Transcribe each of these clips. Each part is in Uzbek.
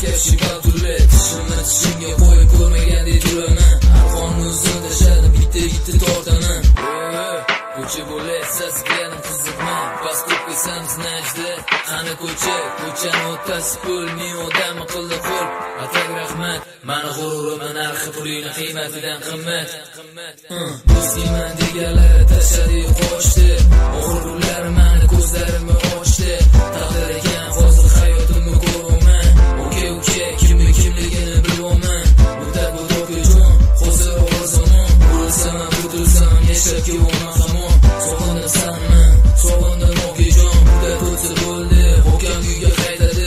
Bizga shigal turli tishimni tishimga qo'yib ko'rmagandek turaman. Arqonni uzun tashladim bitta tortaman. Ko'cha bo'lib sasganim qiziqman. Поступка сам знajda qani ko'chani o'tkazib pul men odamni qildi qo'l. Atak rahmat mani g'ururimni narxi pulini qiymatidan qimmat. Do'stman deganlar tashladi qochdi. O'g'rilar mani ko'zlarimni ochdi. Taqdir ekan hozir hayotimni ko'raman. Uka kimligini bilmayman. Muddat o'tib hozir o'zim o'lsam butilsam yashab kelaman hamon. Sog'indim okajon muddat o'tsa bo'ldi. Okam uyga qaytadi.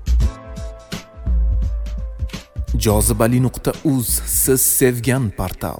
Jozibali.uz siz sevgan portal.